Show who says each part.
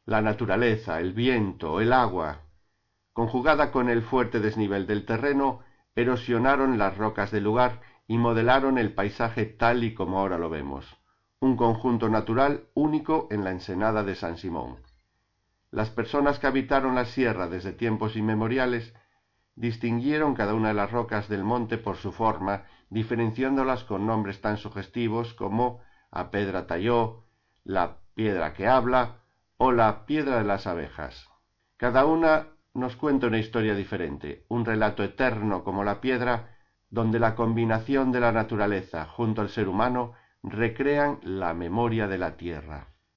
Speaker 1: La naturaleza, el viento, el agua, conjugada con el fuerte desnivel del terreno, erosionaron las rocas del lugar y modelaron el paisaje tal y como ahora lo vemos, un conjunto natural único en la ensenada de San Simón. Las personas que habitaron la sierra desde tiempos inmemoriales distinguieron cada una de las rocas del monte por su forma, diferenciándolas con nombres tan sugestivos como a Pedra Talló, la piedra que habla o la piedra de las abejas. Cada una nos cuenta una historia diferente, un relato eterno como la piedra, donde la combinación de la naturaleza junto al ser humano recrean la memoria de la tierra.